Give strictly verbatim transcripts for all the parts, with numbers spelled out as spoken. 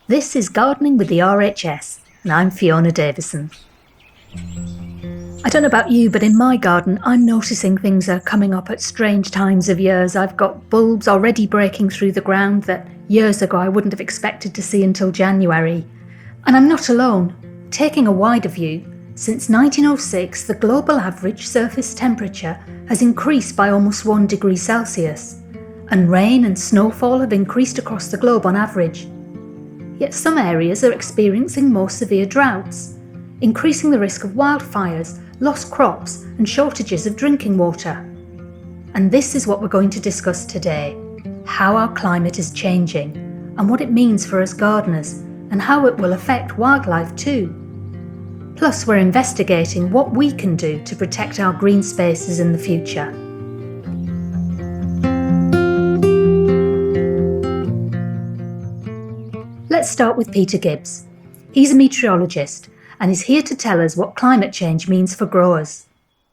This is Gardening with the R H S, and I'm Fiona Davison. I don't know about you, but in my garden, I'm noticing things are coming up at strange times of years. I've got bulbs already breaking through the ground that years ago I wouldn't have expected to see until January. And I'm not alone. Taking a wider view, since nineteen oh six, the global average surface temperature has increased by almost one degree Celsius, and rain and snowfall have increased across the globe on average. Yet some areas are experiencing more severe droughts, increasing the risk of wildfires, lost crops and shortages of drinking water. And this is what we're going to discuss today: how our climate is changing and what it means for us gardeners, and how it will affect wildlife too. Plus, we're investigating what we can do to protect our green spaces in the future. Let's start with Peter Gibbs. He's a meteorologist and is here to tell us what climate change means for growers.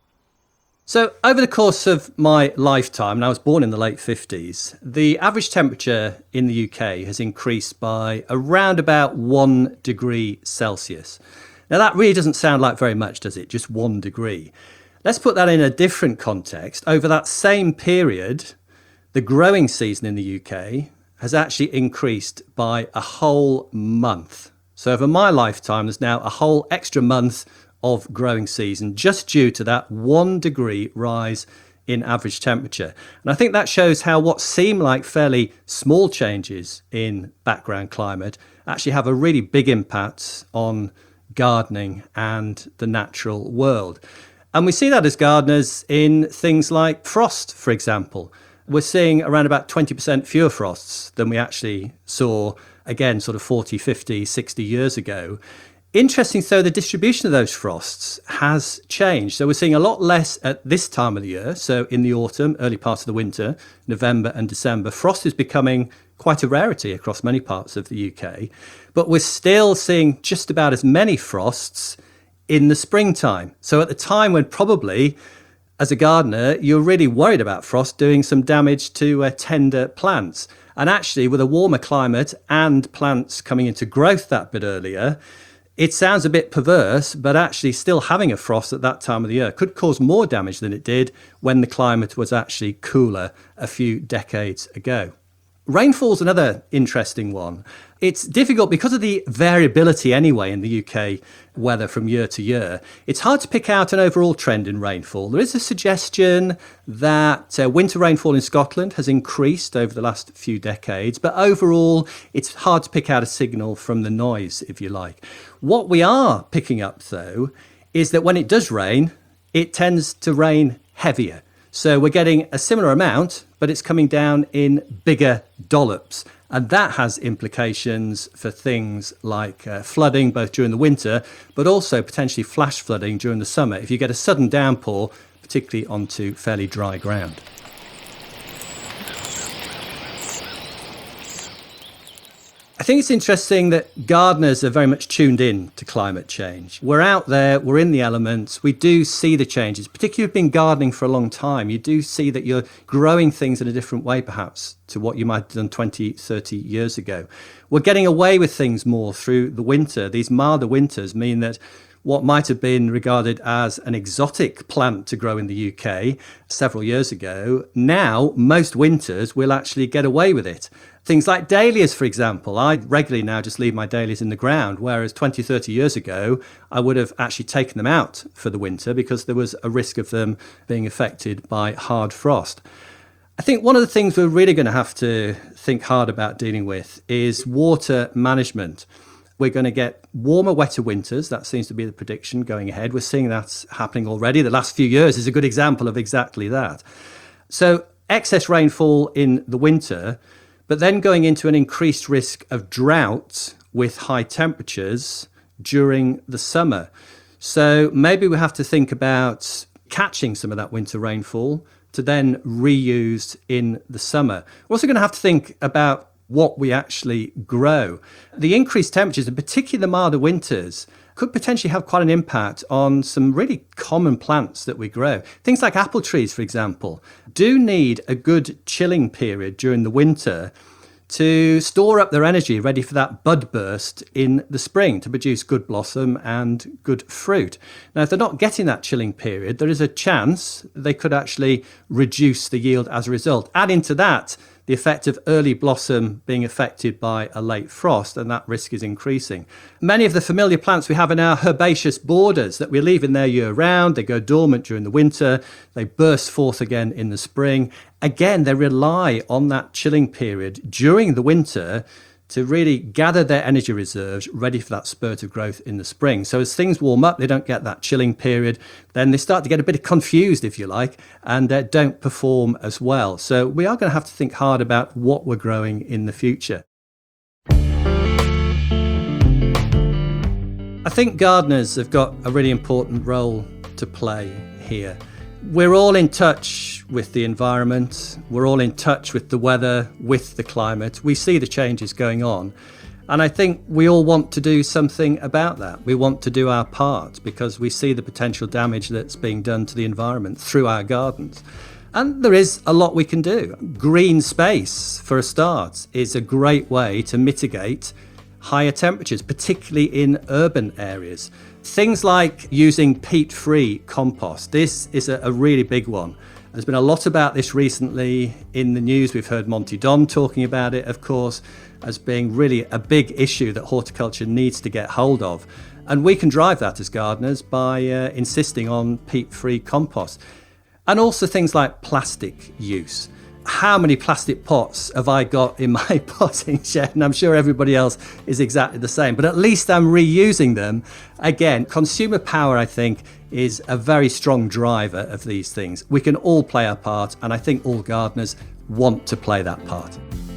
So over the course of my lifetime, and I was born in the late fifties, the average temperature in the U K has increased by around about one degree Celsius. Now that really doesn't sound like very much, does it? Just one degree. Let's put that in a different context. Over that same period, the growing season in the U K has actually increased by a whole month. So over my lifetime, there's now a whole extra month of growing season just due to that one degree rise in average temperature. And I think that shows how what seem like fairly small changes in background climate actually have a really big impact on gardening and the natural world. And we see that as gardeners in things like frost, for example. We're seeing around about twenty percent fewer frosts than we actually saw, again, sort of forty, fifty, sixty years ago. Interesting, though, the distribution of those frosts has changed. So we're seeing a lot less at this time of the year. So in the autumn, early parts of the winter, November and December, frost is becoming quite a rarity across many parts of the U K. But we're still seeing just about as many frosts in the springtime. So at the time when probably, as a gardener, you're really worried about frost doing some damage to uh, tender plants. And actually, with a warmer climate and plants coming into growth that bit earlier, it sounds a bit perverse, but actually still having a frost at that time of the year could cause more damage than it did when the climate was actually cooler a few decades ago. Rainfall's another interesting one. It's difficult because of the variability anyway in the U K weather from year to year. It's hard to pick out an overall trend in rainfall. There is a suggestion that uh, winter rainfall in Scotland has increased over the last few decades, but overall it's hard to pick out a signal from the noise, if you like. What we are picking up, though, is that when it does rain, it tends to rain heavier. So we're getting a similar amount, but it's coming down in bigger dollops. And that has implications for things like uh, flooding, both during the winter, but also potentially flash flooding during the summer, if you get a sudden downpour, particularly onto fairly dry ground. I think it's interesting that gardeners are very much tuned in to climate change. We're out there, we're in the elements, we do see the changes, particularly if you've been gardening for a long time. You do see that you're growing things in a different way, perhaps, to what you might have done twenty, thirty years ago. We're getting away with things more through the winter. These milder winters mean that what might have been regarded as an exotic plant to grow in the U K several years ago, now most winters will actually get away with it. Things like dahlias, for example. I regularly now just leave my dahlias in the ground, whereas twenty, thirty years ago, I would have actually taken them out for the winter because there was a risk of them being affected by hard frost. I think one of the things we're really going to have to think hard about dealing with is water management. We're going to get warmer, wetter winters. That seems to be the prediction going ahead. We're seeing that happening already. The last few years is a good example of exactly that. So excess rainfall in the winter, but then going into an increased risk of drought with high temperatures during the summer. So maybe we have to think about catching some of that winter rainfall to then reuse in the summer. We're also going to have to think about what we actually grow. The increased temperatures, and particularly the milder winters, could potentially have quite an impact on some really common plants that we grow. Things like apple trees, for example, do need a good chilling period during the winter to store up their energy ready for that bud burst in the spring to produce good blossom and good fruit. Now, if they're not getting that chilling period, there is a chance they could actually reduce the yield as a result. Add into that the effect of early blossom being affected by a late frost, and that risk is increasing. Many of the familiar plants we have in our herbaceous borders that we leave in there year round, they go dormant during the winter, they burst forth again in the spring. Again, they rely on that chilling period during the winter to really gather their energy reserves ready for that spurt of growth in the spring. So as things warm up, they don't get that chilling period, then they start to get a bit confused, if you like, and uh, don't perform as well. So we are going to have to think hard about what we're growing in the future. I think gardeners have got a really important role to play here. We're all in touch with the environment, we're all in touch with the weather, with the climate. We see the changes going on. And I think we all want to do something about that. We want to do our part because we see the potential damage that's being done to the environment through our gardens. And there is a lot we can do. Green space, for a start, is a great way to mitigate higher temperatures, particularly in urban areas. Things like using peat-free compost. This is a, a really big one. There's been a lot about this recently in the news. We've heard Monty Don talking about it, of course, as being really a big issue that horticulture needs to get hold of. And we can drive that as gardeners by uh, insisting on peat-free compost. And also things like plastic use. How many plastic pots have I got in my potting shed? And I'm sure everybody else is exactly the same, but at least I'm reusing them. Again, consumer power, I think, is a very strong driver of these things. We can all play our part, and I think all gardeners want to play that part.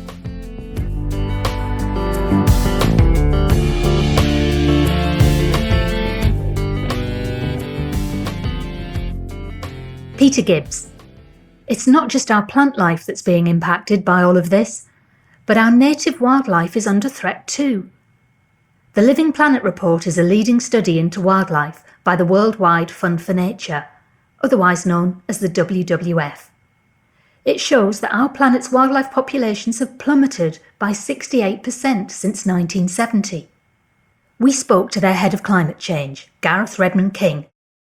Peter Gibbs. It's not just our plant life that's being impacted by all of this, but our native wildlife is under threat too. The Living Planet Report is a leading study into wildlife by the Worldwide Fund for Nature, otherwise known as the W W F. It shows that our planet's wildlife populations have plummeted by sixty-eight percent since nineteen seventy. We spoke to their head of climate change, Gareth Redmond King.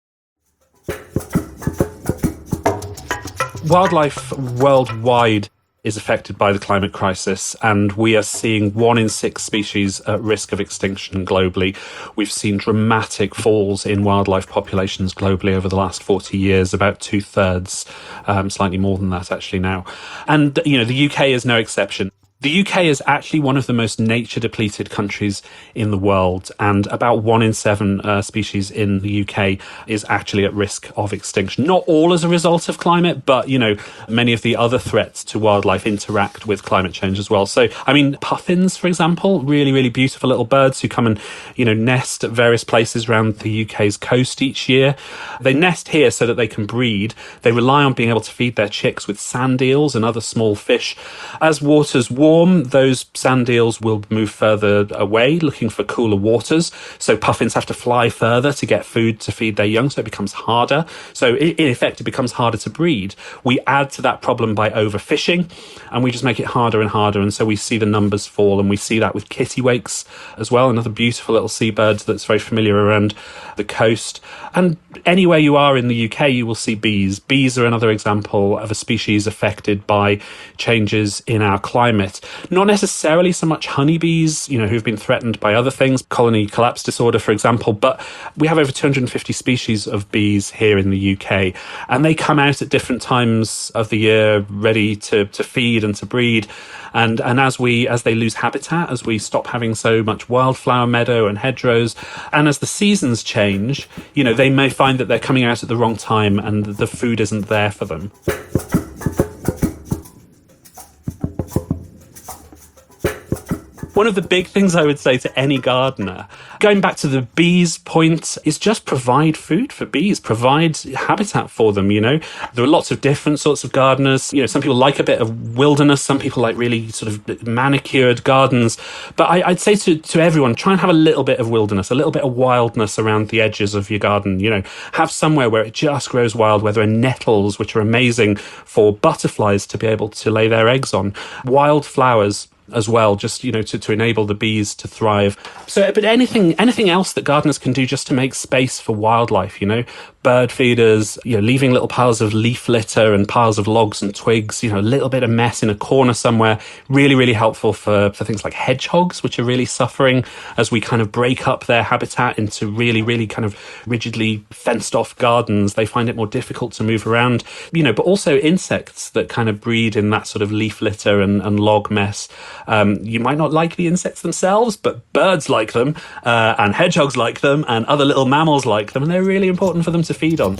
Wildlife worldwide is affected by the climate crisis, and we are seeing one in six species at risk of extinction globally. We've seen dramatic falls in wildlife populations globally over the last forty years, about two thirds, um, slightly more than that actually now. And, you know, the U K is no exception. The U K is actually one of the most nature-depleted countries in the world, and about one in seven uh, species in the U K is actually at risk of extinction. Not all as a result of climate, but, you know, many of the other threats to wildlife interact with climate change as well. So, I mean, puffins, for example, really, really beautiful little birds who come and, you know, nest at various places around the U K's coast each year. They nest here so that they can breed. They rely on being able to feed their chicks with sand eels and other small fish. As waters warm, Warm, those sand eels will move further away looking for cooler waters. So puffins have to fly further to get food to feed their young, so it becomes harder. So in effect, it becomes harder to breed. We add to that problem by overfishing, and we just make it harder and harder. And so we see the numbers fall, and we see that with kittiwakes as well, another beautiful little seabird that's very familiar around the coast. And anywhere you are in the U K, you will see bees. Bees are another example of a species affected by changes in our climate. Not necessarily so much honeybees, you know, who've been threatened by other things, colony collapse disorder, for example, but we have over two hundred fifty species of bees here in the U K, and they come out at different times of the year ready to, to feed and to breed. And and as we as they lose habitat, as we stop having so much wildflower meadow and hedgerows, and as the seasons change, you know, they may find that they're coming out at the wrong time and the food isn't there for them. One of the big things I would say to any gardener, going back to the bees' point, is just provide food for bees, provide habitat for them, you know. There are lots of different sorts of gardeners. You know, some people like a bit of wilderness, some people like really sort of manicured gardens. But I, I'd say to, to everyone, try and have a little bit of wilderness, a little bit of wildness around the edges of your garden, you know. Have somewhere where it just grows wild, where there are nettles, which are amazing for butterflies to be able to lay their eggs on, wild flowers. as well, just, you know, to, to enable the bees to thrive. So, but anything, anything else that gardeners can do just to make space for wildlife, you know, bird feeders, you know, leaving little piles of leaf litter and piles of logs and twigs, you know, a little bit of mess in a corner somewhere, really, really helpful for, for things like hedgehogs, which are really suffering as we kind of break up their habitat into really, really kind of rigidly fenced off gardens. They find it more difficult to move around, you know, but also insects that kind of breed in that sort of leaf litter and, and log mess. Um, you might not like the insects themselves, but birds like them, uh, and hedgehogs like them, and other little mammals like them, and they're really important for them to feed on.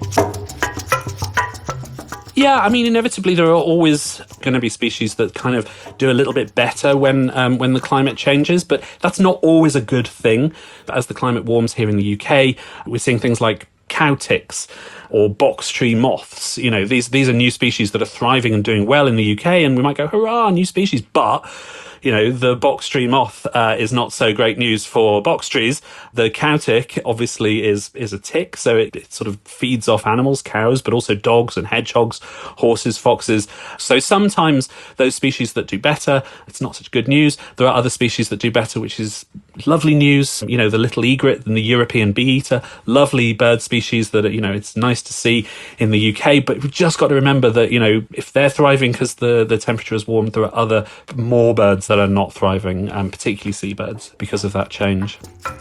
Yeah, I mean, inevitably there are always going to be species that kind of do a little bit better when um, when the climate changes, but that's not always a good thing. As the climate warms here in the U K, we're seeing things like cow ticks or box tree moths. You know, these these are new species that are thriving and doing well in the U K, and we might go, hurrah, new species, but you know, the box tree moth uh, is not so great news for box trees. The cow tick obviously is is a tick, so it, it sort of feeds off animals, cows, but also dogs and hedgehogs, horses, foxes. So sometimes those species that do better, it's not such good news. There are other species that do better, which is lovely news. You know, the little egret and the European bee-eater, lovely bird species that, you know, it's nice to see in the U K, but we've just got to remember that, you know, if they're thriving because the, the temperature is warm, there are other more birds that are not thriving, and particularly seabirds, because of that change.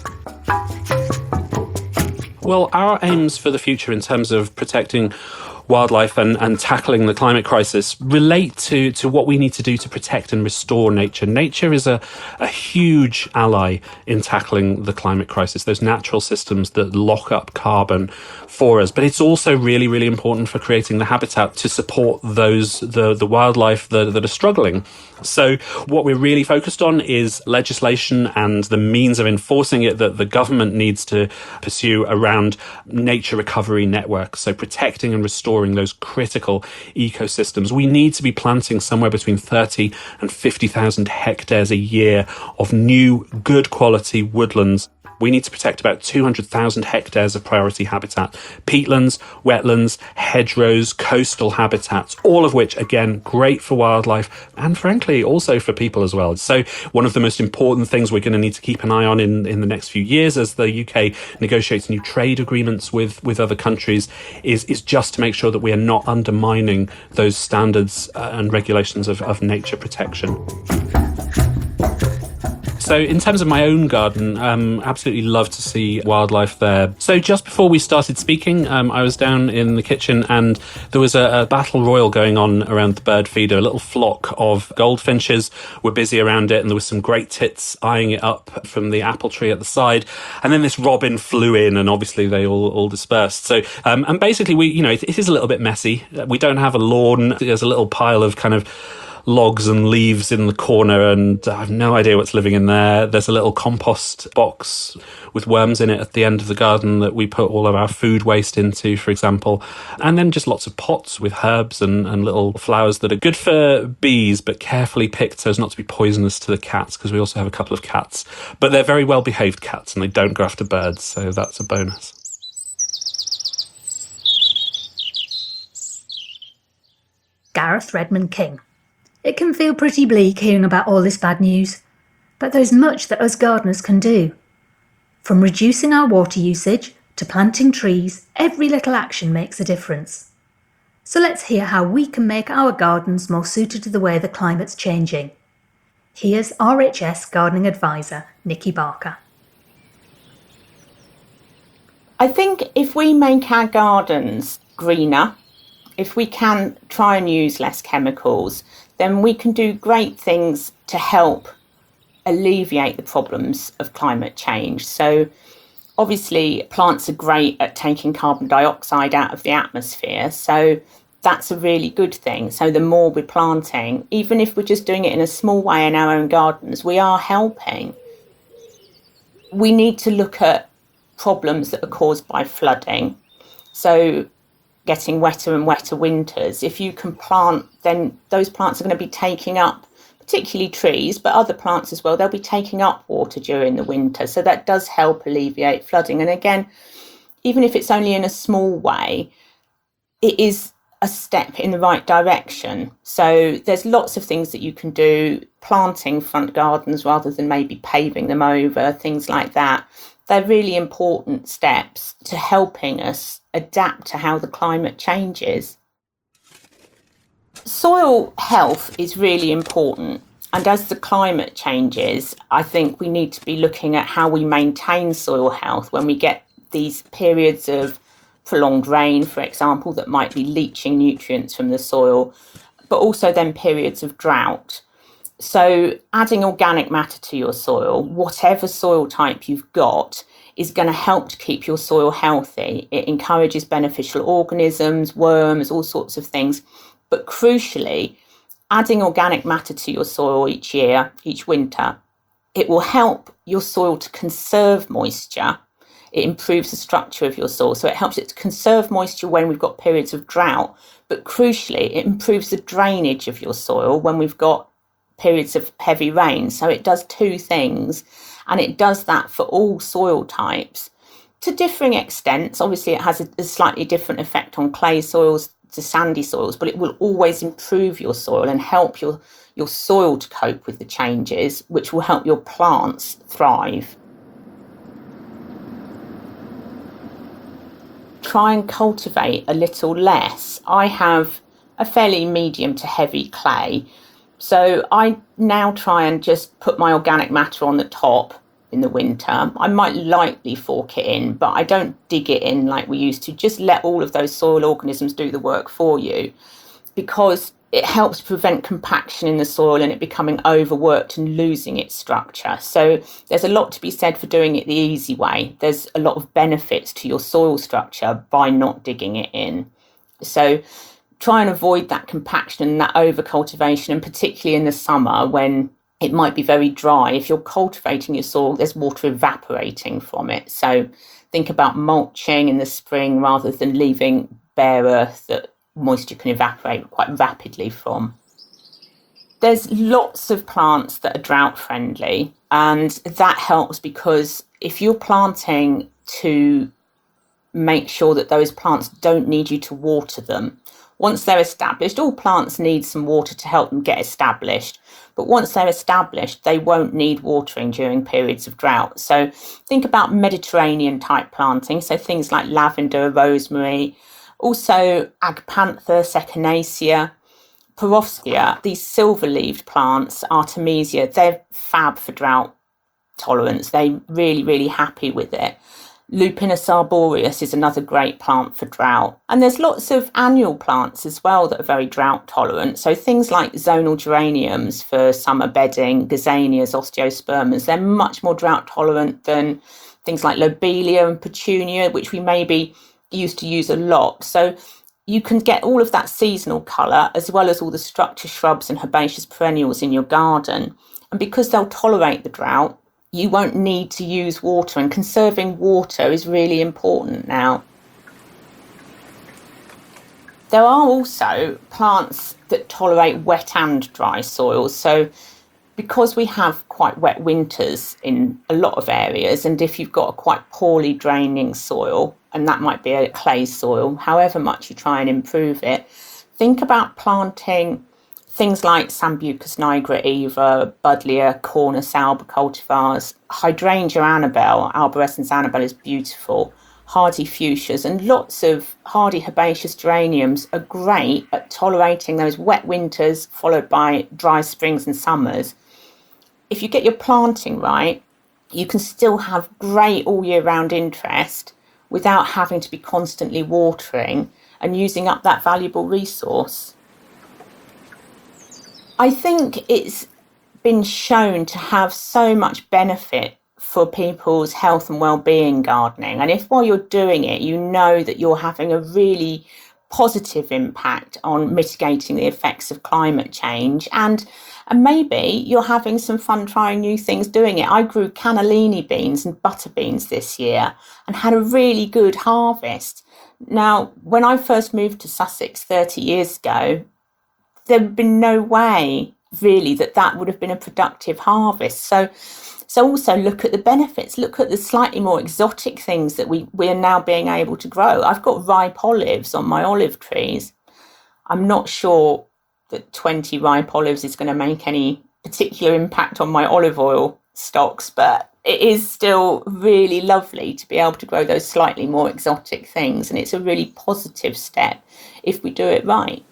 Well, our aims for the future in terms of protecting wildlife and, and tackling the climate crisis relate to, to what we need to do to protect and restore nature. Nature is a, a huge ally in tackling the climate crisis, those natural systems that lock up carbon for us. But it's also really, really important for creating the habitat to support those the, the wildlife that, that are struggling. So what we're really focused on is legislation and the means of enforcing it that the government needs to pursue around nature recovery networks. So protecting and restoring those critical ecosystems. We need to be planting somewhere between thirty and fifty thousand hectares a year of new, good quality woodlands. We need to protect about two hundred thousand hectares of priority habitat, peatlands, wetlands, hedgerows, coastal habitats, all of which, again, great for wildlife and, frankly, also for people as well. So one of the most important things we're going to need to keep an eye on in, in the next few years as the U K negotiates new trade agreements with, with other countries is, is just to make sure that we are not undermining those standards uh, and regulations of, of nature protection. So in terms of my own garden, um, absolutely love to see wildlife there. So just before we started speaking, um, I was down in the kitchen and there was a, a battle royal going on around the bird feeder. A little flock of goldfinches were busy around it, and there was some great tits eyeing it up from the apple tree at the side. And then this robin flew in, and obviously they all, all dispersed. So, um, and basically we, you know, it, it is a little bit messy. We don't have a lawn. There's a little pile of kind of logs and leaves in the corner, and I have no idea what's living in there. There's a little compost box with worms in it at the end of the garden that we put all of our food waste into, for example. And then just lots of pots with herbs and, and little flowers that are good for bees, but carefully picked so as not to be poisonous to the cats, because we also have a couple of cats. But they're very well-behaved cats, and they don't go after birds, so that's a bonus. Gareth Redmond King. It can feel pretty bleak hearing about all this bad news, but there's much that us gardeners can do. From reducing our water usage to planting trees, every little action makes a difference. So let's hear how we can make our gardens more suited to the way the climate's changing. Here's R H S Gardening Advisor, Nikki Barker. I think if we make our gardens greener, if we can try and use less chemicals, then we can do great things to help alleviate the problems of climate change. So obviously plants are great at taking carbon dioxide out of the atmosphere, so that's a really good thing. So the more we're planting, even if we're just doing it in a small way in our own gardens, we are helping. We need to look at problems that are caused by flooding. So getting wetter and wetter winters. If you can plant, then those plants are going to be taking up, particularly trees, but other plants as well, they'll be taking up water during the winter. So that does help alleviate flooding. And again, even if it's only in a small way, it is a step in the right direction. So there's lots of things that you can do, planting front gardens rather than maybe paving them over, things like that. They're really important steps to helping us adapt to how the climate changes. Soil health is really important. And as the climate changes, I think we need to be looking at how we maintain soil health when we get these periods of prolonged rain, for example, that might be leaching nutrients from the soil, but also then periods of drought. So adding organic matter to your soil, whatever soil type you've got, is going to help to keep your soil healthy. It encourages beneficial organisms, worms, all sorts of things. But crucially, adding organic matter to your soil each year, each winter, it will help your soil to conserve moisture. It improves the structure of your soil. So it helps it to conserve moisture when we've got periods of drought. But crucially, it improves the drainage of your soil when we've got periods of heavy rain. So it does two things. And it does that for all soil types. To differing extents, obviously it has a, a slightly different effect on clay soils to sandy soils, but it will always improve your soil and help your, your soil to cope with the changes, which will help your plants thrive. Try and cultivate a little less. I have a fairly medium to heavy clay, so I now try and just put my organic matter on the top in the winter. I might lightly fork it in, but I don't dig it in like we used to. Just let all of those soil organisms do the work for you, because it helps prevent compaction in the soil and it becoming overworked and losing its structure. So there's a lot to be said for doing it the easy way. There's a lot of benefits to your soil structure by not digging it in. So try and avoid that compaction and that overcultivation, and particularly in the summer when it might be very dry. If you're cultivating your soil, there's water evaporating from it. So think about mulching in the spring rather than leaving bare earth that moisture can evaporate quite rapidly from. There's lots of plants that are drought friendly, and that helps because if you're planting to make sure that those plants don't need you to water them, once they're established, all plants need some water to help them get established. But once they're established, they won't need watering during periods of drought. So think about Mediterranean type planting. So things like lavender, rosemary, also Agapantha, Echinacea, Perovskea, these silver-leaved plants, Artemisia, they're fab for drought tolerance. They're really, really happy with it. Lupinus arboreus is another great plant for drought. And there's lots of annual plants as well that are very drought tolerant. So things like zonal geraniums for summer bedding, gazanias, osteospermas, they're much more drought tolerant than things like lobelia and petunia, which we maybe used to use a lot. So you can get all of that seasonal colour as well as all the structure shrubs and herbaceous perennials in your garden. And because they'll tolerate the drought, you won't need to use water, and conserving water is really important now. There are also plants that tolerate wet and dry soils. So because we have quite wet winters in a lot of areas, and if you've got a quite poorly draining soil, and that might be a clay soil, however much you try and improve it, think about planting things like Sambucus nigra eva, Buddleia, Cornus alba cultivars, Hydrangea annabelle, Arborescens annabelle is beautiful, hardy fuchsias, and lots of hardy herbaceous geraniums are great at tolerating those wet winters followed by dry springs and summers. If you get your planting right, you can still have great all year round interest without having to be constantly watering and using up that valuable resource. I think it's been shown to have so much benefit for people's health and well-being gardening. And if while you're doing it, you know that you're having a really positive impact on mitigating the effects of climate change, and, and maybe you're having some fun trying new things doing it. I grew cannellini beans and butter beans this year and had a really good harvest. Now, when I first moved to Sussex thirty years ago, there would be no way really that that would have been a productive harvest. So so also look at the benefits, look at the slightly more exotic things that we, we are now being able to grow. I've got ripe olives on my olive trees. I'm not sure that twenty ripe olives is going to make any particular impact on my olive oil stocks, but it is still really lovely to be able to grow those slightly more exotic things, and it's a really positive step if we do it right.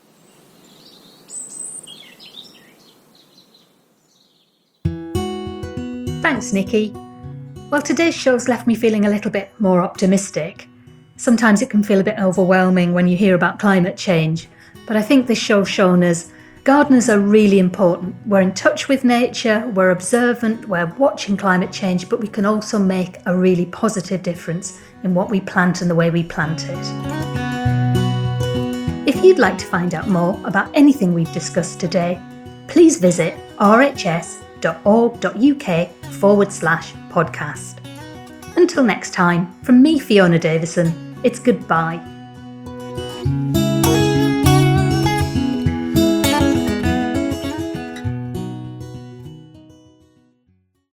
Thanks, Nikki. Well, today's show's left me feeling a little bit more optimistic. Sometimes it can feel a bit overwhelming when you hear about climate change, but I think this show's shown us gardeners are really important. We're in touch with nature, we're observant, we're watching climate change, but we can also make a really positive difference in what we plant and the way we plant it. If you'd like to find out more about anything we've discussed today, please visit rhs.org.uk forward slash podcast. Until next time, from me, Fiona Davison, it's goodbye.